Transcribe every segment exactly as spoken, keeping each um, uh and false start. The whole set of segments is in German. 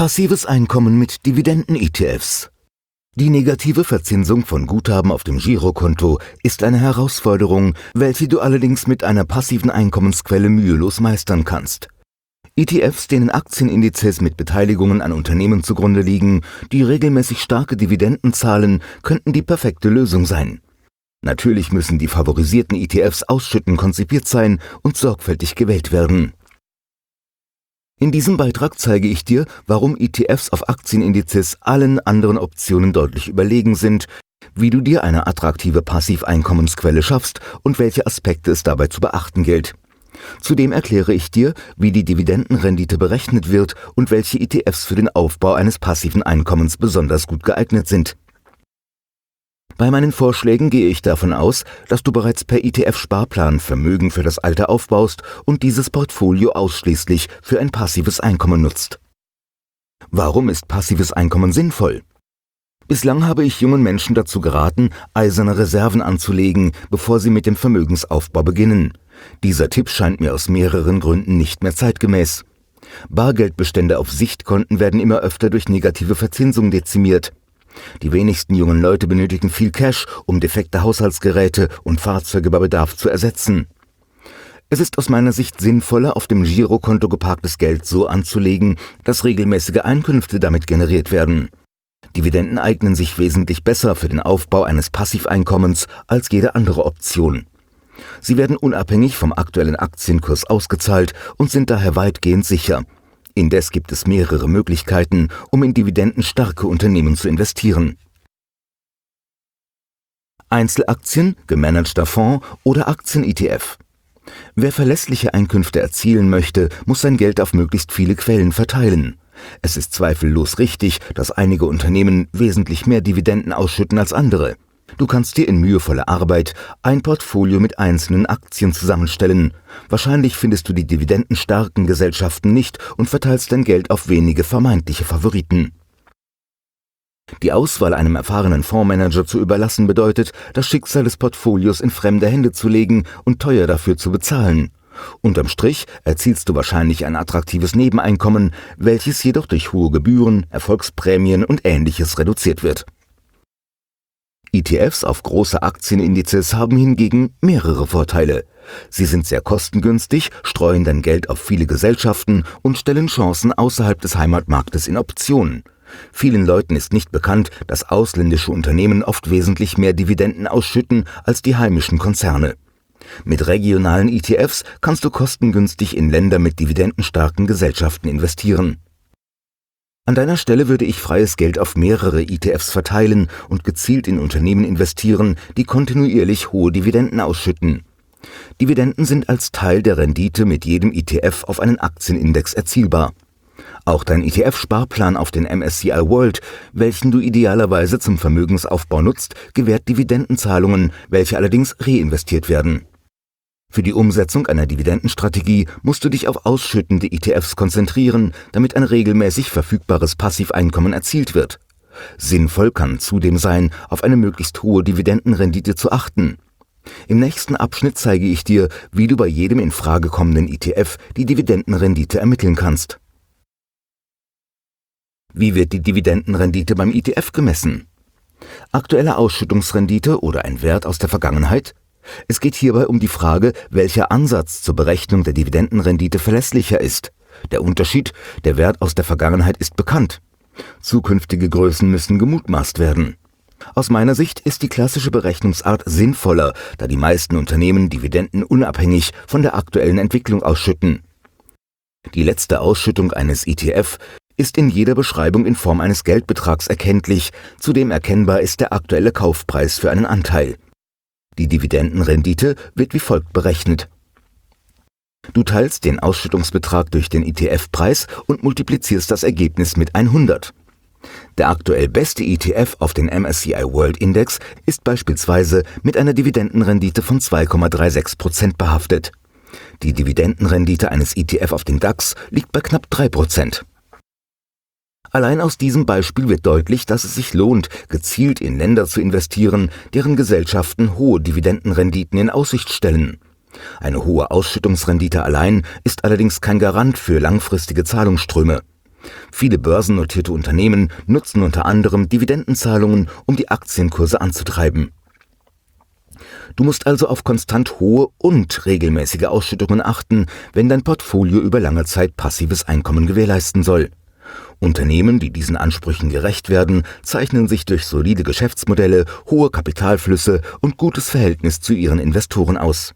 Passives Einkommen mit Dividenden-E T Fs. Die negative Verzinsung von Guthaben auf dem Girokonto ist eine Herausforderung, welche du allerdings mit einer passiven Einkommensquelle mühelos meistern kannst. E T Fs, denen Aktienindizes mit Beteiligungen an Unternehmen zugrunde liegen, die regelmäßig starke Dividenden zahlen, könnten die perfekte Lösung sein. Natürlich müssen die favorisierten E T Fs ausschüttend konzipiert sein und sorgfältig gewählt werden. In diesem Beitrag zeige ich dir, warum E T Fs auf Aktienindizes allen anderen Optionen deutlich überlegen sind, wie du dir eine attraktive Passiveinkommensquelle schaffst und welche Aspekte es dabei zu beachten gilt. Zudem erkläre ich dir, wie die Dividendenrendite berechnet wird und welche E T Fs für den Aufbau eines passiven Einkommens besonders gut geeignet sind. Bei meinen Vorschlägen gehe ich davon aus, dass du bereits per E T F-Sparplan Vermögen für das Alter aufbaust und dieses Portfolio ausschließlich für ein passives Einkommen nutzt. Warum ist passives Einkommen sinnvoll? Bislang habe ich jungen Menschen dazu geraten, eiserne Reserven anzulegen, bevor sie mit dem Vermögensaufbau beginnen. Dieser Tipp scheint mir aus mehreren Gründen nicht mehr zeitgemäß. Bargeldbestände auf Sichtkonten werden immer öfter durch negative Verzinsung dezimiert. Die wenigsten jungen Leute benötigen viel Cash, um defekte Haushaltsgeräte und Fahrzeuge bei Bedarf zu ersetzen. Es ist aus meiner Sicht sinnvoller, auf dem Girokonto geparktes Geld so anzulegen, dass regelmäßige Einkünfte damit generiert werden. Dividenden eignen sich wesentlich besser für den Aufbau eines Passiveinkommens als jede andere Option. Sie werden unabhängig vom aktuellen Aktienkurs ausgezahlt und sind daher weitgehend sicher. Indes gibt es mehrere Möglichkeiten, um in dividendenstarke Unternehmen zu investieren. Einzelaktien, gemanagter Fonds oder Aktien-E T F. Wer verlässliche Einkünfte erzielen möchte, muss sein Geld auf möglichst viele Quellen verteilen. Es ist zweifellos richtig, dass einige Unternehmen wesentlich mehr Dividenden ausschütten als andere. Du kannst dir in mühevoller Arbeit ein Portfolio mit einzelnen Aktien zusammenstellen. Wahrscheinlich findest du die dividendenstarken Gesellschaften nicht und verteilst dein Geld auf wenige vermeintliche Favoriten. Die Auswahl einem erfahrenen Fondsmanager zu überlassen bedeutet, das Schicksal des Portfolios in fremde Hände zu legen und teuer dafür zu bezahlen. Unterm Strich erzielst du wahrscheinlich ein attraktives Nebeneinkommen, welches jedoch durch hohe Gebühren, Erfolgsprämien und Ähnliches reduziert wird. E T Fs auf große Aktienindizes haben hingegen mehrere Vorteile. Sie sind sehr kostengünstig, streuen dein Geld auf viele Gesellschaften und stellen Chancen außerhalb des Heimatmarktes in Option. Vielen Leuten ist nicht bekannt, dass ausländische Unternehmen oft wesentlich mehr Dividenden ausschütten als die heimischen Konzerne. Mit regionalen E T Fs kannst du kostengünstig in Länder mit dividendenstarken Gesellschaften investieren. An deiner Stelle würde ich freies Geld auf mehrere E T Fs verteilen und gezielt in Unternehmen investieren, die kontinuierlich hohe Dividenden ausschütten. Dividenden sind als Teil der Rendite mit jedem E T F auf einen Aktienindex erzielbar. Auch dein E T F-Sparplan auf den M S C I World, welchen du idealerweise zum Vermögensaufbau nutzt, gewährt Dividendenzahlungen, welche allerdings reinvestiert werden. Für die Umsetzung einer Dividendenstrategie musst du dich auf ausschüttende E T Fs konzentrieren, damit ein regelmäßig verfügbares Passiveinkommen erzielt wird. Sinnvoll kann zudem sein, auf eine möglichst hohe Dividendenrendite zu achten. Im nächsten Abschnitt zeige ich dir, wie du bei jedem in Frage kommenden E T F die Dividendenrendite ermitteln kannst. Wie wird die Dividendenrendite beim E T F gemessen? Aktuelle Ausschüttungsrendite oder ein Wert aus der Vergangenheit? Es geht hierbei um die Frage, welcher Ansatz zur Berechnung der Dividendenrendite verlässlicher ist. Der Unterschied, der Wert aus der Vergangenheit ist bekannt. Zukünftige Größen müssen gemutmaßt werden. Aus meiner Sicht ist die klassische Berechnungsart sinnvoller, da die meisten Unternehmen Dividenden unabhängig von der aktuellen Entwicklung ausschütten. Die letzte Ausschüttung eines E T F ist in jeder Beschreibung in Form eines Geldbetrags erkenntlich, zudem erkennbar ist der aktuelle Kaufpreis für einen Anteil. Die Dividendenrendite wird wie folgt berechnet. Du teilst den Ausschüttungsbetrag durch den E T F-Preis und multiplizierst das Ergebnis mit hundert. Der aktuell beste E T F auf den M S C I World Index ist beispielsweise mit einer Dividendenrendite von zwei Komma sechsunddreißig Prozent behaftet. Die Dividendenrendite eines E T F auf den DAX liegt bei knapp drei Prozent. Allein aus diesem Beispiel wird deutlich, dass es sich lohnt, gezielt in Länder zu investieren, deren Gesellschaften hohe Dividendenrenditen in Aussicht stellen. Eine hohe Ausschüttungsrendite allein ist allerdings kein Garant für langfristige Zahlungsströme. Viele börsennotierte Unternehmen nutzen unter anderem Dividendenzahlungen, um die Aktienkurse anzutreiben. Du musst also auf konstant hohe und regelmäßige Ausschüttungen achten, wenn dein Portfolio über lange Zeit passives Einkommen gewährleisten soll. Unternehmen, die diesen Ansprüchen gerecht werden, zeichnen sich durch solide Geschäftsmodelle, hohe Kapitalflüsse und gutes Verhältnis zu ihren Investoren aus.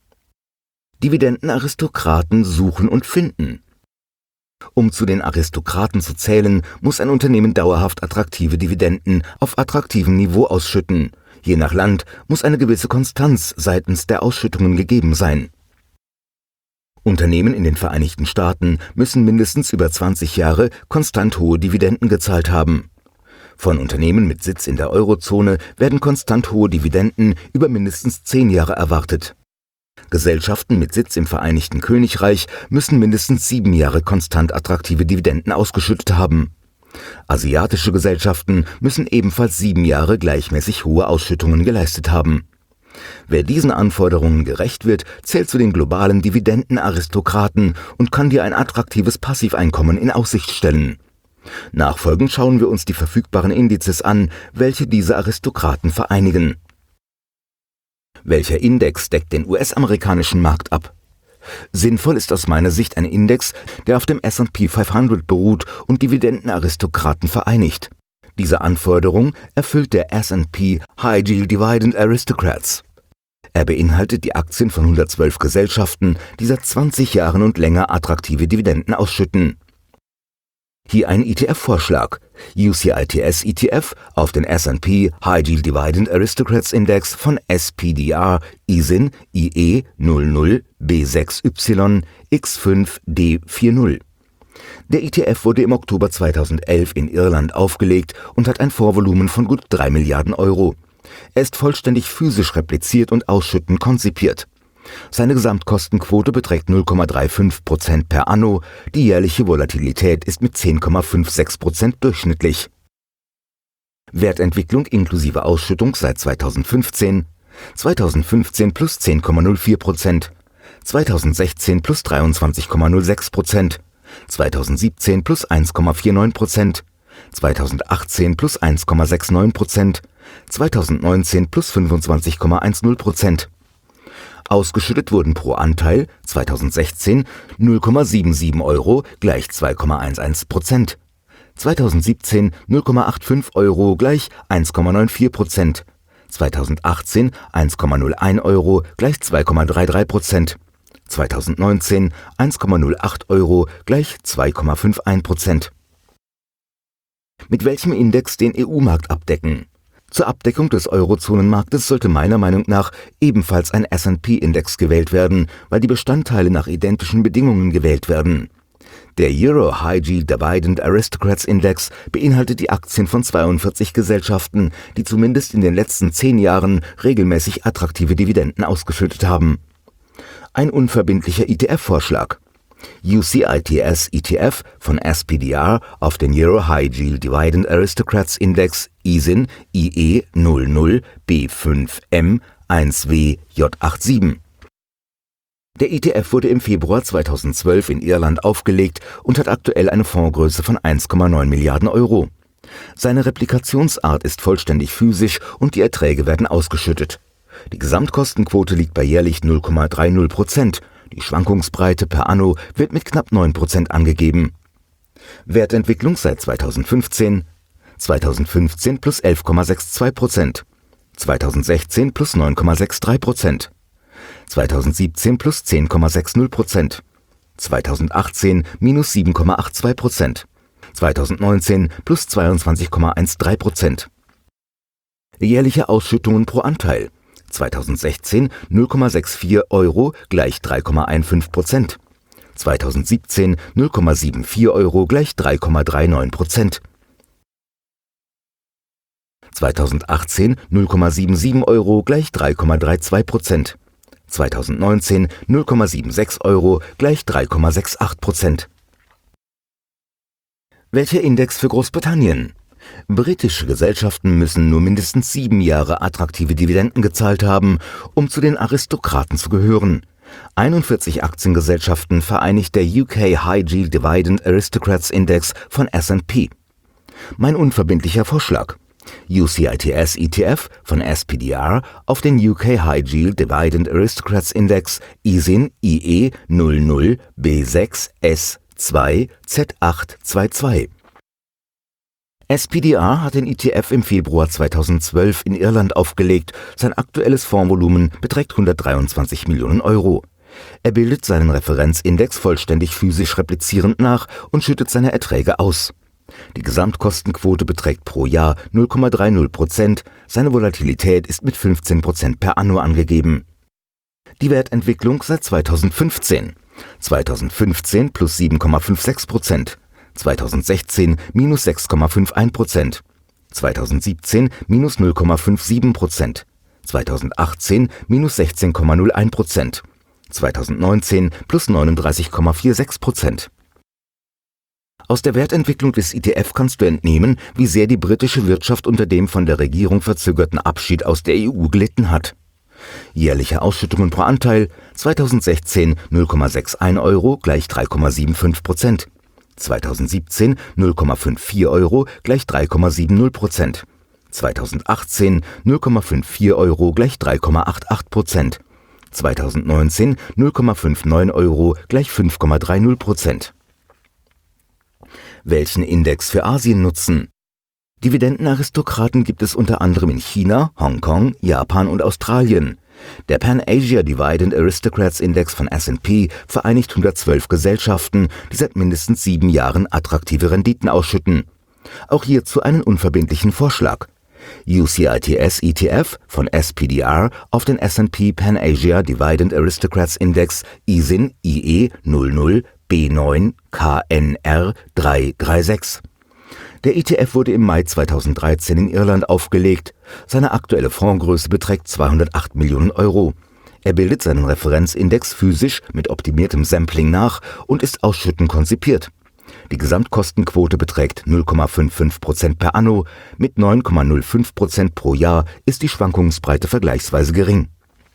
Dividendenaristokraten suchen und finden. Um zu den Aristokraten zu zählen, muss ein Unternehmen dauerhaft attraktive Dividenden auf attraktivem Niveau ausschütten. Je nach Land muss eine gewisse Konstanz seitens der Ausschüttungen gegeben sein. Unternehmen in den Vereinigten Staaten müssen mindestens über zwanzig Jahre konstant hohe Dividenden gezahlt haben. Von Unternehmen mit Sitz in der Eurozone werden konstant hohe Dividenden über mindestens zehn Jahre erwartet. Gesellschaften mit Sitz im Vereinigten Königreich müssen mindestens sieben Jahre konstant attraktive Dividenden ausgeschüttet haben. Asiatische Gesellschaften müssen ebenfalls sieben Jahre gleichmäßig hohe Ausschüttungen geleistet haben. Wer diesen Anforderungen gerecht wird, zählt zu den globalen Dividendenaristokraten und kann dir ein attraktives Passiveinkommen in Aussicht stellen. Nachfolgend schauen wir uns die verfügbaren Indizes an, welche diese Aristokraten vereinigen. Welcher Index deckt den U S-amerikanischen Markt ab? Sinnvoll ist aus meiner Sicht ein Index, der auf dem S and P fünfhundert beruht und Dividendenaristokraten vereinigt. Diese Anforderung erfüllt der S and P High Yield Dividend Aristocrats. Er beinhaltet die Aktien von hundertzwölf Gesellschaften, die seit zwanzig Jahren und länger attraktive Dividenden ausschütten. Hier ein E T F-Vorschlag: U C I T S E T F auf den S and P High Yield Dividend Aristocrats Index von S P D R I S I N I E null null B sechs Y X fünf D vierzig. Der E T F wurde im Oktober zweitausendelf in Irland aufgelegt und hat ein Vorvolumen von gut drei Milliarden Euro. Er ist vollständig physisch repliziert und ausschüttend konzipiert. Seine Gesamtkostenquote beträgt null Komma fünfunddreißig Prozent per anno, die jährliche Volatilität ist mit zehn Komma sechsundfünfzig Prozent durchschnittlich. Wertentwicklung inklusive Ausschüttung seit zweitausendfünfzehn: zweitausendfünfzehn plus zehn Komma null vier Prozent, zweitausendsechzehn plus dreiundzwanzig Komma null sechs Prozent, zweitausendsiebzehn plus eins Komma neunundvierzig Prozent, zweitausendachtzehn plus eins Komma neunundsechzig Prozent, zweitausendneunzehn plus fünfundzwanzig Komma zehn Prozent. Ausgeschüttet wurden pro Anteil zweitausendsechzehn null Komma siebenundsiebzig Euro gleich zwei Komma elf Prozent, zweitausendsiebzehn null Komma fünfundachtzig Euro gleich eins Komma vierundneunzig Prozent, zweitausendachtzehn eins Komma null eins Euro gleich zwei Komma dreiunddreißig Prozent, zweitausendneunzehn eins Komma null acht Euro gleich zwei Komma einundfünfzig Prozent. Mit welchem Index den E U-Markt abdecken? Zur Abdeckung des Eurozonenmarktes sollte meiner Meinung nach ebenfalls ein S and P-Index gewählt werden, weil die Bestandteile nach identischen Bedingungen gewählt werden. Der Euro High Yield Dividend Aristocrats Index beinhaltet die Aktien von zweiundvierzig Gesellschaften, die zumindest in den letzten zehn Jahren regelmäßig attraktive Dividenden ausgeschüttet haben. Ein unverbindlicher E T F-Vorschlag: U C I T S E T F von S P D R auf den Euro High Yield Dividend Aristocrats Index I S I N I E null null B fünf M eins W J siebenundachtzig. Der E T F wurde im Februar zweitausendzwölf in Irland aufgelegt und hat aktuell eine Fondsgröße von eins Komma neun Milliarden Euro. Seine Replikationsart ist vollständig physisch und die Erträge werden ausgeschüttet. Die Gesamtkostenquote liegt bei jährlich null Komma dreißig Prozent. Die Schwankungsbreite per anno wird mit knapp neun Prozent angegeben. Wertentwicklung seit zweitausendfünfzehn: zweitausendfünfzehn plus elf Komma zweiundsechzig Prozent, zweitausendsechzehn plus neun Komma dreiundsechzig Prozent, zweitausendsiebzehn plus zehn Komma sechzig Prozent, zweitausendachtzehn minus sieben Komma zweiundachtzig Prozent, zweitausendneunzehn plus zweiundzwanzig Komma dreizehn Prozent. Jährliche Ausschüttungen pro Anteil: zweitausendsechzehn null Komma vierundsechzig Euro gleich drei Komma fünfzehn Prozent, zweitausendsiebzehn null Komma vierundsiebzig Euro gleich drei Komma neununddreißig Prozent, zweitausendachtzehn null Komma siebenundsiebzig Euro gleich drei Komma zweiunddreißig Prozent, zweitausendneunzehn null Komma sechsundsiebzig Euro gleich drei Komma achtundachtzig Prozent. Welcher Index für Großbritannien? Britische Gesellschaften müssen nur mindestens sieben Jahre attraktive Dividenden gezahlt haben, um zu den Aristokraten zu gehören. einundvierzig Aktiengesellschaften vereinigt der U K High Yield Dividend Aristocrats Index von S and P. Mein unverbindlicher Vorschlag: U C I T S E T F von S P D R auf den U K High Yield Dividend Aristocrats Index I S I N I E null null B sechs S zwei Z acht zweiundzwanzig. S P D R hat den E T F im Februar zweitausendzwölf in Irland aufgelegt. Sein aktuelles Fondsvolumen beträgt hundertdreiundzwanzig Millionen Euro. Er bildet seinen Referenzindex vollständig physisch replizierend nach und schüttet seine Erträge aus. Die Gesamtkostenquote beträgt pro Jahr null Komma dreißig Prozent, seine Volatilität ist mit fünfzehn Prozent per anno angegeben. Die Wertentwicklung seit zweitausendfünfzehn: zweitausendfünfzehn plus sieben Komma sechsundfünfzig Prozent, zweitausendsechzehn minus sechs Komma einundfünfzig Prozent, zweitausendsiebzehn minus null Komma siebenundfünfzig Prozent, zweitausendachtzehn minus sechzehn Komma null eins Prozent, zweitausendneunzehn plus neununddreißig Komma sechsundvierzig Prozent. Aus der Wertentwicklung des E T F kannst du entnehmen, wie sehr die britische Wirtschaft unter dem von der Regierung verzögerten Abschied aus der E U gelitten hat. Jährliche Ausschüttungen pro Anteil: zweitausendsechzehn null Komma einundsechzig Euro gleich drei Komma fünfundsiebzig Prozent, zweitausendsiebzehn null Komma vierundfünfzig Euro gleich drei Komma siebzig Prozent, zweitausendachtzehn null Komma vierundfünfzig Euro gleich drei Komma achtundachtzig Prozent, zweitausendneunzehn null Komma neunundfünfzig Euro gleich fünf Komma dreißig Prozent. Welchen Index für Asien nutzen? Dividendenaristokraten gibt es unter anderem in China, Hongkong, Japan und Australien. Der Pan-Asia Dividend Aristocrats Index von S and P vereinigt hundertzwölf Gesellschaften, die seit mindestens sieben Jahren attraktive Renditen ausschütten. Auch hierzu einen unverbindlichen Vorschlag: U C I T S E T F von S P D R auf den S and P Pan-Asia Dividend Aristocrats Index I S I N I E null null B neun K N R drei drei sechs. Der E T F wurde im Mai zweitausenddreizehn in Irland aufgelegt. Seine aktuelle Fondsgröße beträgt zweihundertacht Millionen Euro. Er bildet seinen Referenzindex physisch mit optimiertem Sampling nach und ist ausschüttend konzipiert. Die Gesamtkostenquote beträgt null Komma fünfundfünfzig Prozent per anno, mit neun Komma null fünf Prozent pro Jahr ist die Schwankungsbreite vergleichsweise gering.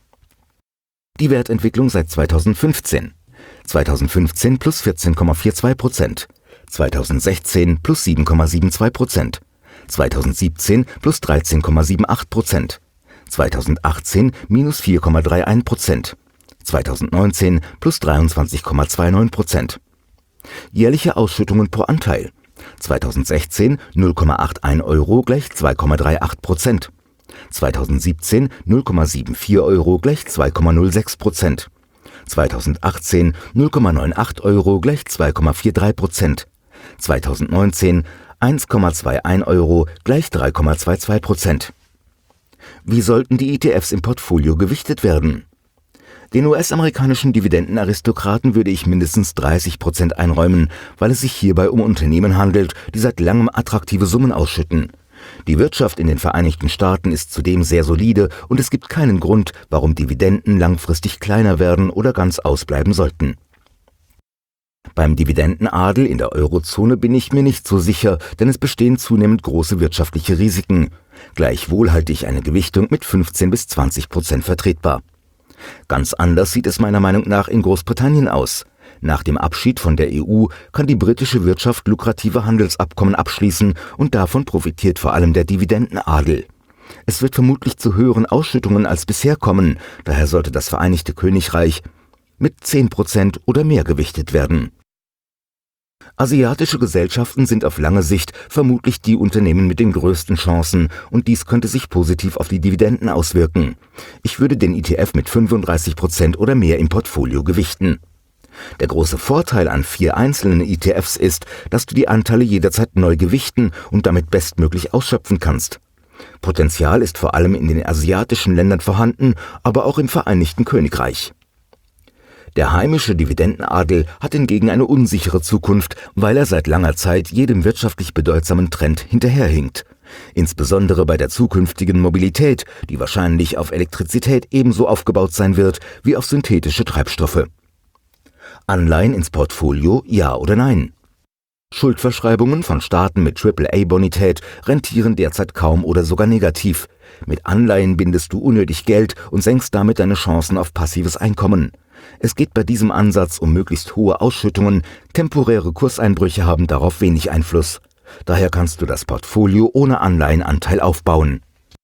Die Wertentwicklung seit zweitausendfünfzehn: zweitausendfünfzehn plus vierzehn Komma zweiundvierzig Prozent, zweitausendsechzehn plus sieben Komma zweiundsiebzig Prozent, zweitausendsiebzehn plus dreizehn Komma achtzundsiebzig Prozent, zweitausendachtzehn minus vier Komma einunddreißig Prozent, zweitausendneunzehn plus dreiundzwanzig Komma neunundzwanzig Prozent. Jährliche Ausschüttungen pro Anteil: zweitausendsechzehn null Komma einundachtzig Euro gleich zwei Komma achtunddreißig Prozent, zweitausendsiebzehn null Komma vierundsiebzig Euro gleich zwei Komma null sechs Prozent, zweitausendachtzehn null Komma achtzig Euro gleich zwei Komma dreiundvierzig Prozent, zweitausendneunzehn eins Komma einundzwanzig Euro gleich drei Komma zweiundzwanzig Prozent. Wie sollten die E T Fs im Portfolio gewichtet werden? Den U S-amerikanischen Dividendenaristokraten würde ich mindestens dreißig Prozent einräumen, weil es sich hierbei um Unternehmen handelt, die seit langem attraktive Summen ausschütten. Die Wirtschaft in den Vereinigten Staaten ist zudem sehr solide und es gibt keinen Grund, warum Dividenden langfristig kleiner werden oder ganz ausbleiben sollten. Beim Dividendenadel in der Eurozone bin ich mir nicht so sicher, denn es bestehen zunehmend große wirtschaftliche Risiken. Gleichwohl halte ich eine Gewichtung mit fünfzehn bis zwanzig Prozent vertretbar. Ganz anders sieht es meiner Meinung nach in Großbritannien aus. Nach dem Abschied von der E U kann die britische Wirtschaft lukrative Handelsabkommen abschließen und davon profitiert vor allem der Dividendenadel. Es wird vermutlich zu höheren Ausschüttungen als bisher kommen, daher sollte das Vereinigte Königreich mit zehn Prozent oder mehr gewichtet werden. Asiatische Gesellschaften sind auf lange Sicht vermutlich die Unternehmen mit den größten Chancen und dies könnte sich positiv auf die Dividenden auswirken. Ich würde den E T F mit fünfunddreißig Prozent oder mehr im Portfolio gewichten. Der große Vorteil an vier einzelnen E T Fs ist, dass du die Anteile jederzeit neu gewichten und damit bestmöglich ausschöpfen kannst. Potenzial ist vor allem in den asiatischen Ländern vorhanden, aber auch im Vereinigten Königreich. Der heimische Dividendenadel hat hingegen eine unsichere Zukunft, weil er seit langer Zeit jedem wirtschaftlich bedeutsamen Trend hinterherhinkt. Insbesondere bei der zukünftigen Mobilität, die wahrscheinlich auf Elektrizität ebenso aufgebaut sein wird wie auf synthetische Treibstoffe. Anleihen ins Portfolio, ja oder nein? Schuldverschreibungen von Staaten mit Triple A Bonität rentieren derzeit kaum oder sogar negativ. Mit Anleihen bindest du unnötig Geld und senkst damit deine Chancen auf passives Einkommen. Es geht bei diesem Ansatz um möglichst hohe Ausschüttungen, temporäre Kurseinbrüche haben darauf wenig Einfluss. Daher kannst du das Portfolio ohne Anleihenanteil aufbauen.